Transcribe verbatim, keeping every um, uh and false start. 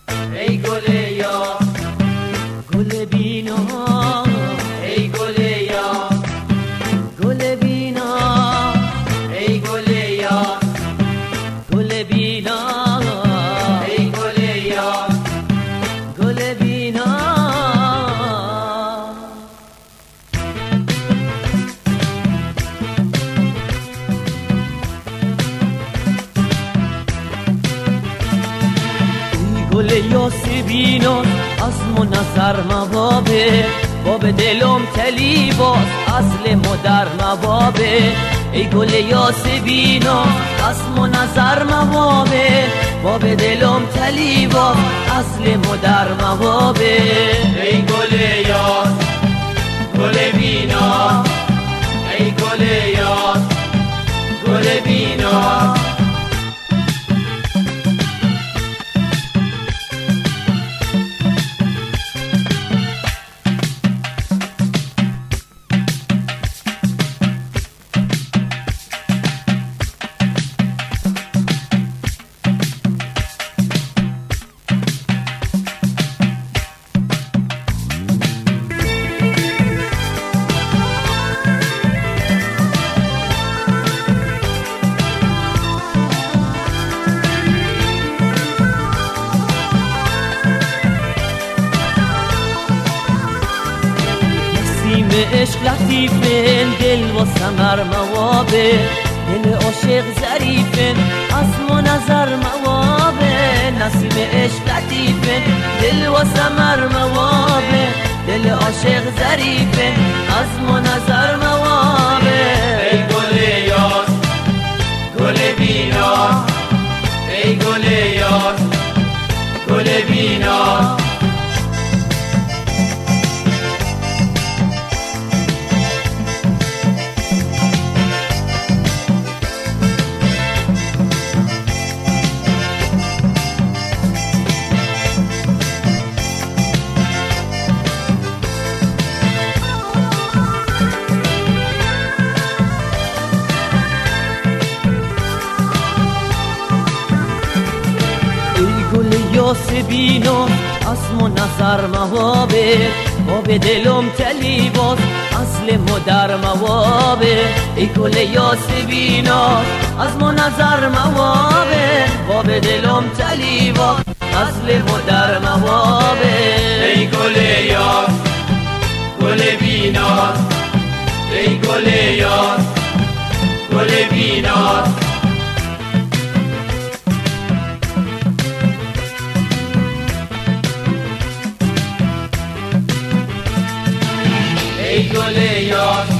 ای گل یار، گل بینا، ای گل یار، گل بینا، ای گل یار، گل بینا، ای گل یار، گل بینا. گل یاسمینو از من نظر موابه، باب دلم تلی باز اصل مدر موابه. ای گل یاسمینو از من نظر موابه، باب دلم تلی باز اصل مدر موابه. ای گل یار، گل بینا، ای گل یار، گل بینا. عشق لطیفن دل و سمر موابه، دل عاشق ظریفن از ما نظر موابه. نسیم عشق لطیفن دل و سمر موابه، دل عاشق ظریفن از ما نظر موابه. ای گل یار، گل بینا، ای گل یار، گل بینا. گل یاسمینو از من نظر موابه، باب دلم تلی باز اصل مدر موابه. ای گل یاسمینو از من نظر موابه، باب دلم تلی باز اصل مدر موابه. ای گل یار، گل بینا، ای گل یار، گل بینا. ای گل یار،